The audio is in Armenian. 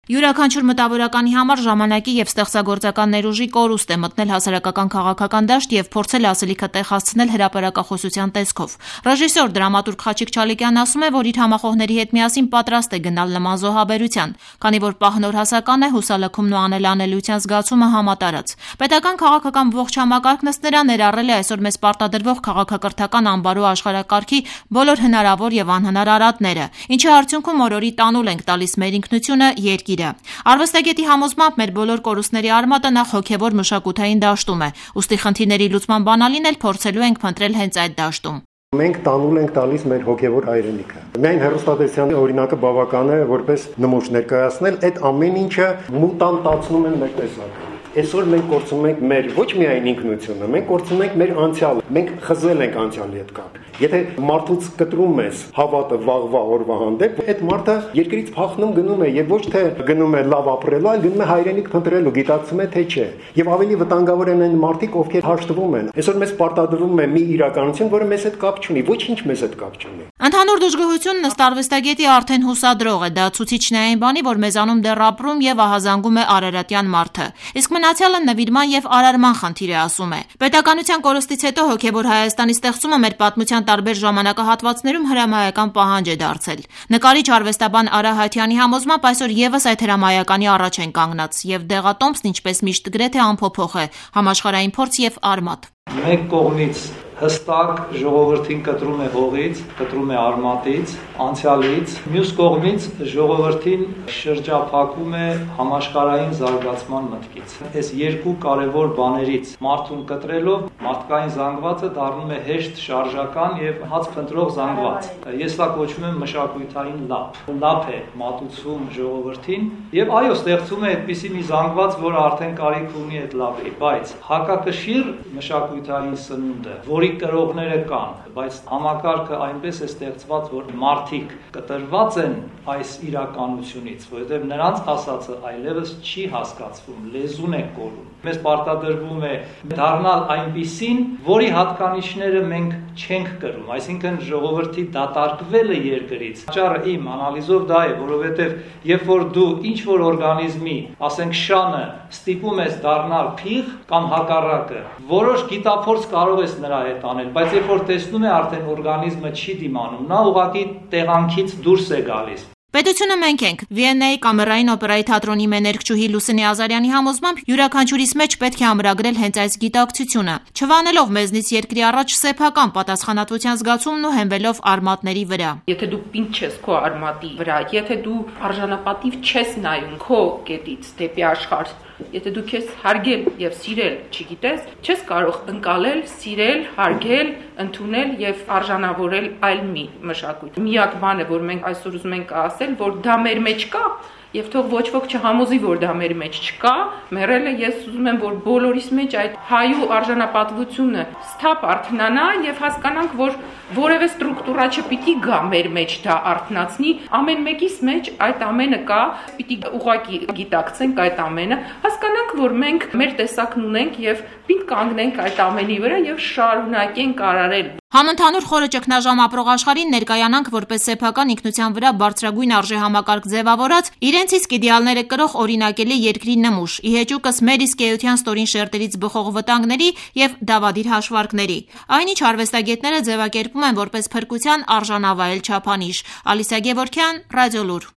Յուրաքանչյուր մտավորականի համար ժամանակի եւ ստեղծագործական ներուժի կորուստ է մտնել հասարակական քաղաքական դաշտ եւ փորձել ասելիքը տեղ հասցնել հրապարակախոսության տեսքով։ Ռեժիսոր, դրամատուրգ Խաչիկ Չալիկյանն ասում է, որ իր համախոհների հետ միասին պատրաստ է գնալ նման զոհաբերության, քանի որ պահն օր հասական է, հուսալքումն ու անելանելիության զգացումը համատարած։ Պետական քաղաքական ողջ համակարգն ըստ նրա ներառել է այսօր մեզ պարտադրվող քաղաքակրթական անբարու աշխարհակարգի բոլոր հնարավոր եւ անհնար արատները, ինչի արդյունքում օրորի տանուլ ենք տալիս մեր ինքնությունը, երկիրը։ Արվեստագետի համոզմամբ մեր բոլոր կորուստների արմատը նախ հոգևոր մշակութային դաշտում է, ուստի խնդիրների լուծման բանալին էլ փորձելու ենք փնտրել հենց այդ դաշտում։ Մենք տանուլ ենք տալիս մեր հոգևոր հայրենիքը։ Միայն հեռուստատեսյանի օրինակը բավական է, որպես նմուշ ներկայացնել, այդ ամեն ինչը մուտանտացնում են մեր տեսակը։ Այսօր մենք կորցնում ենք մեր ոչ միայն ինքնությունը, մենք կորցնում ենք մեր անցյալը։ Մենք խզել ենք անցյալի հետ կապ։ Եթե մարդուց կտրում ես հավատը վաղվա օրվա հանդեպ, այդ մարդը երկրից փախնում գնում է եւ ոչ թե գնում է լավ ապրելու, այլ գնում է հայրենիք փնտրելու, գիտակցում է թե չէ։ Եվ ավելի վտանգավոր են այն մարդիկ, ովքեր հաշտվում են։ Այսօր մեզ պարտադրվում է մի իրականություն, որը մեզ հետ կապ չունի, ոչինչ մեզ հետ կապ չունի։ Ընդհանուր դժգոհությունն ըստ արվեստագետի արդեն հուսադրող է, դա ցուցիչն է այն բանի, որ մեզանում դեռ ապրում եւ ահազանգում է արարատյան մարդը։ Իսկ մնացյալը նվիրման եւ արարման խնդիր է, ասում է։ Պետականության կորստից հետո հոգեվոր Հայաստանի ստեղծումը մեր պատմության տարբեր ժամանակահատվածներում հրամայական պահանջ է դարձել։ Նկարիչ արվեստաբան Արա Հայթյանի համոզմամբ այսօր եւս այդ հրամայականի առաջ են կանգնած եւ դեղատոմսն ինչպես միշտ գրեթե անփոփոխ է, համաշխարհային փորձ եւ արմատ։ Մեկ կողմից հստակ ժողովրդին կտրում է հողից, կտրում է արմատից, անցյալից, մյուս կողմից ժողովրդին շրջափակում է համաշխարհային զարգացման մտքից։ Այս երկու կարևոր բաներից մարդուն կտրելով մարդկային զանգվածը դառնում է հեշտ շարժական եւ հաց փնտրող զանգված։ Ես դա կոչում եմ մշակութային լափ։ Լափ է մատուցվում ժողովրդին եւ այո, ստեղծում է այդպիսի մի զանգված, որը արդեն կարիք ունի այդ լափի, բայց հակակշիռ մշակութային սնունդը, որի կրողները կան, բայց համակարգը այնպես է ստեղծված, որ մարդիկ կտրված են այս իրականությունից, որովհետև նրանց ասածը այլևս չի հասկացվում, լեզուն է կորում։ Մեզ պարտադրվում է դառնալ այնպիսին, որի հատկանիշները մենք չենք կրում, այսինքն ժողովրդի դատարկվելը երկրից։ Պատճառը իմ անալիզով դա է, որովհետև երբ որ դու ինչ որ օրգանիզմի, ասենք շանը, ստիպում ես դառնալ փիղ կամ հակառակը, որոշ գիտափորձ կարող ես նրա հետ անել, բայց երբ որ տեսնում է արդեն օրգանիզմը չի դիմանում, նա ուղղակի տեղանքից դուրս է գալիս։ Պետությունը մենք ենք։ Վիեննայի կամերային օպերայի թատրոնի մեներկչուհի Լուսինե Ազարյանի համոզմամբ յուրաքանչյուրիս մեջ պետք է ամրագրել հենց այս գիտակցությունը, չվանելով մեզնից երկրի առաջ սեփական պատասխանատվության զգացումն ու հենվելով արմատների վրա։ Եթե դու պինդ չես քո արմատի վրա, եթե դու արժանապատիվ չես նայում քո կետից դեպի աշխարհ, եթե դու քեզ հարգել եւ սիրել չգիտես, չես կարող ընկալել, սիրել, հարգել, ընդունել եւ արժանավորել այլ մի մշակույթ։ Միակ բանը, որ մենք այսօր ուզում ենք ասել, որ դա մեր մեջ կա, եւ թող ոչ ոք չհամոզի, որ դա մեր մեջ չկա, մեռելը ես ուզում եմ, որ բոլորիս մեջ այդ հայու արժանապատվությունը սթափ արթնանա եւ հասկանանք, որ որևէ ստրուկտուրա չպիտի գա մեր մեջ դա արթնացնի, ամեն մեկիս մեջ այդ ամենը կա, պիտի ուղղակի գիտակցենք այդ ամենը, հասկանանք, որ մենք մեր տեսակն ունենք եւ պիտի կանգնենք այդ ամենի վրա եւ շարունակենք արարել։ Համընդհանուր խորը ճգնաժամ ապրող աշխարհին ներկայանանք որպես սեփական ինքնության վրա բարձրագույն արժեհամակարգ ձևավորած, իրենց իսկ իդեալները կրող օրինակելի երկրի նմուշ, ի հեճուկս մեր իսկ էության ստորին շերտերից բխող վտանգների եւ դավադիր հաշվարկների։ Այնինչ արվեստագետները ձևակերպում են որպես փրկության արժանավայել չափանիշ։ Ալիսա Գևորգյան, Ռադիոլուր։